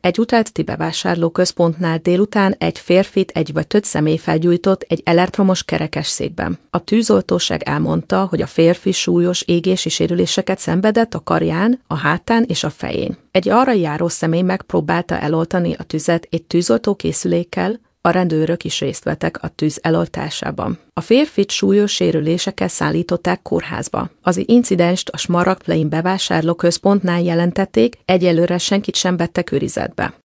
Egy utalti bevásárlóközpontnál délután egy férfit egy vagy több személy felgyújtott egy elektromos kerekesszékben. A tűzoltóság elmondta, hogy a férfi súlyos égési sérüléseket szenvedett a karján, a hátán és a fején. Egy arra járó személy megpróbálta eloltani a tüzet egy tűzoltókészülékkel, a rendőrök is részt vettek a tűz eloltásában. A férfit súlyos sérülésekkel szállították kórházba. Az incidenst a Smaragd Plain bevásárlóközpontnál jelentették, egyelőre senkit sem vettek őrizetbe.